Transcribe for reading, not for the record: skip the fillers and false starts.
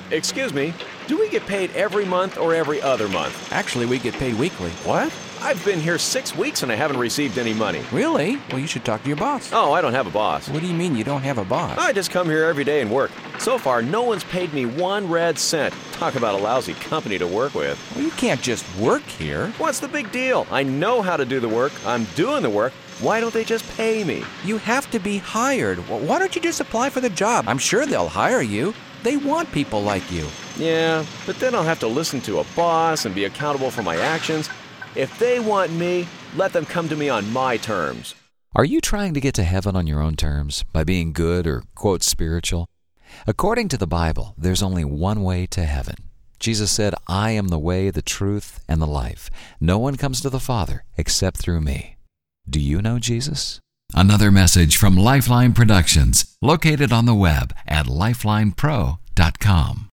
Excuse me, do we get paid every month or every other month? Actually, we get paid weekly. What? I've been here 6 weeks and I haven't received any money. Really? Well, you should talk to your boss. Oh, I don't have a boss. What do you mean you don't have a boss? I just come here every day and work. So far, no one's paid me 1 red cent. Talk about a lousy company to work with. Well, you can't just work here. What's the big deal? I know how to do the work. I'm doing the work. Why don't they just pay me? You have to be hired. Well, why don't you just apply for the job? I'm sure they'll hire you. They want people like you. Yeah, but then I'll have to listen to a boss and be accountable for my actions. If they want me, let them come to me on my terms. Are you trying to get to heaven on your own terms by being good or, quote, spiritual? According to the Bible, there's only one way to heaven. Jesus said, "I am the way, the truth, and the life. No one comes to the Father except through me." Do you know Jesus? Another message from Lifeline Productions, located on the web at lifelinepro.com.